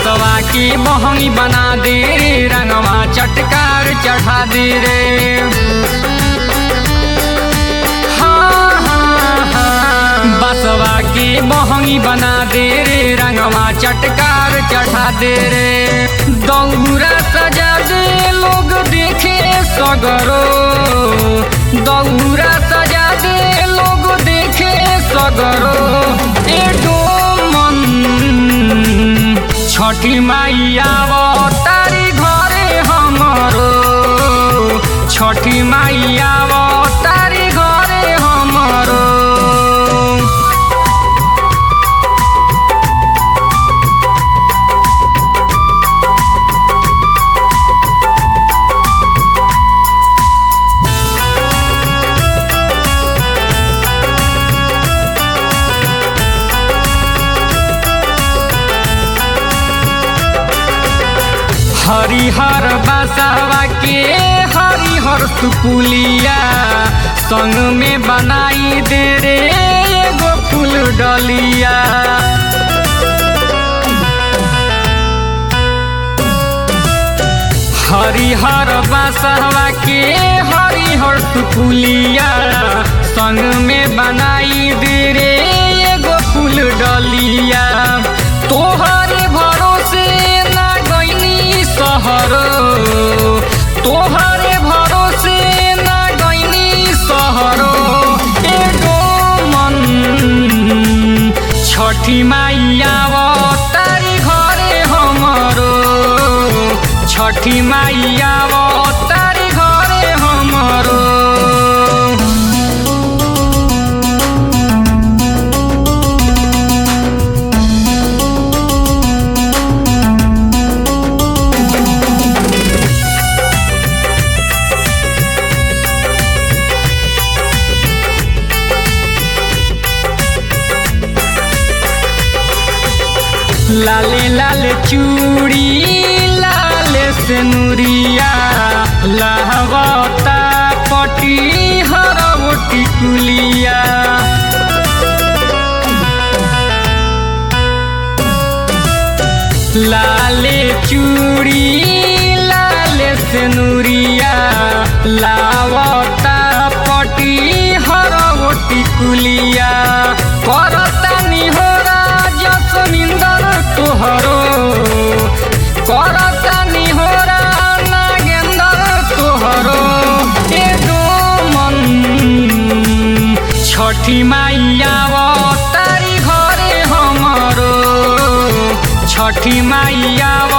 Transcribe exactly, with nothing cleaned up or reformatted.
बसवा की बहंगी बना दे रे, रंगवा चटकार चढ़ा दे रे। हाँ हाँ हाँ बसवा की बहंगी बना दे रे, रंगवा चटकार चढ़ा दे रे। दौरा सजा दे लोग देखे सगरो, दौरा सजा दे लोग देखे सगरो। छठी माई आवतारी घरे हमरो, छठी माई आवतारी घरे हमरो। हरिहर बसवा के हरिहर सुपुलिया, संग में बनाई दे रे एगो फूल डलिया। हरिहर बसवा के हरिहर सुपुलिया, संग में बनाई दे रे एगो फूल डलिया। तोहरे भरोसे सहरो, तोहरे भरोसे ना गईनी सहरो। एगो मन छठी माई आवतारी घरे हमरो, छठी माई आवतारी घरे हमरो। लाले लाले चूड़ी लाले सेनुरिया, लहवता पटी हरवटी कुलिया। लाले चूड़ी लाले सेनुरिया, लावता पटी हरवटी कुलिया। करतानी हो जसमिंदर तोहरो, करतानी हो नागेंदर तोहरो। एगो मन छठी माई आवतारी घरे हमरो, छठी माई आव